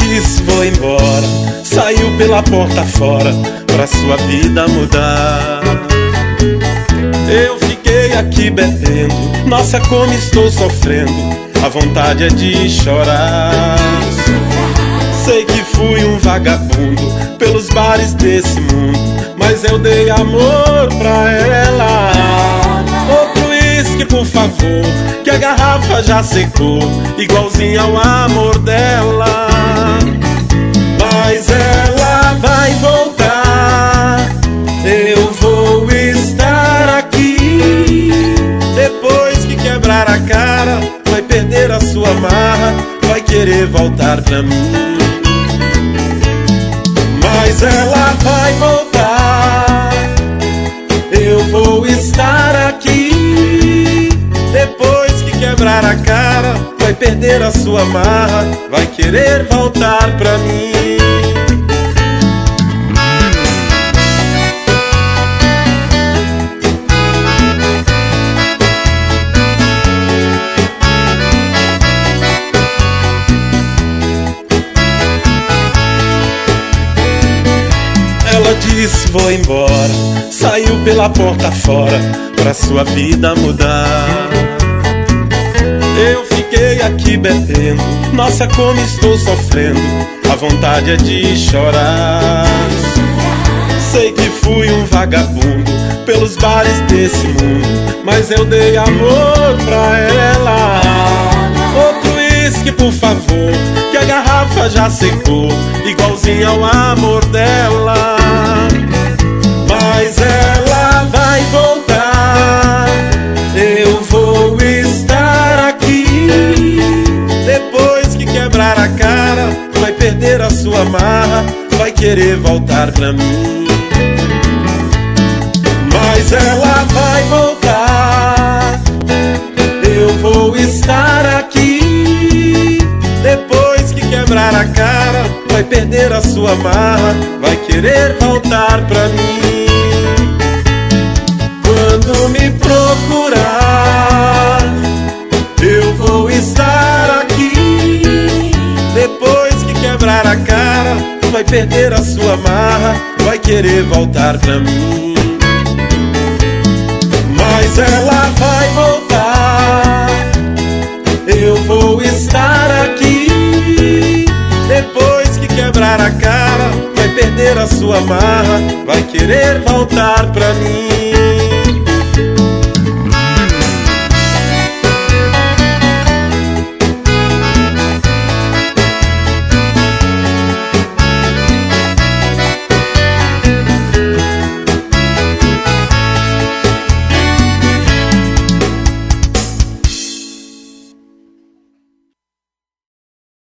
disse vou embora, saiu pela porta fora pra sua vida mudar. Eu fiquei aqui bebendo, nossa como estou sofrendo, a vontade é de chorar. Sei que fui um vagabundo pelos bares desse mundo, mas eu dei amor pra ela. Outro uísque, por favor, que a garrafa já secou, igualzinho ao amor dela. Mas ela vai voltar, eu vou estar aqui. Depois que quebrar a cara, vai perder a sua marra, vai querer voltar pra mim. Mas ela vai voltar, eu vou estar aqui. Depois que quebrar a cara, vai perder a sua marra, vai querer voltar pra mim. Ela disse vou embora, saiu pela porta fora pra sua vida mudar. Eu fiquei aqui bebendo, nossa como estou sofrendo, a vontade é de chorar. Sei que fui um vagabundo pelos bares desse mundo, mas eu dei amor pra ela. Outro uísque, por favor, que a garrafa já secou, igualzinho ao amor dela. Mas ela vai voltar, eu vou estar aqui. Depois que quebrar a cara, vai perder a sua marra, vai querer voltar pra mim. Mas ela vai voltar, eu vou estar aqui. Depois que quebrar a cara, vai perder a sua marra, vai querer voltar pra mim. Quando me procurar, eu vou estar aqui. Depois que quebrar a cara, vai perder a sua marra, vai querer voltar pra mim. Mas ela vai voltar, eu vou estar aqui. Depois que quebrar a cara, vai perder a sua marra, vai querer voltar pra mim.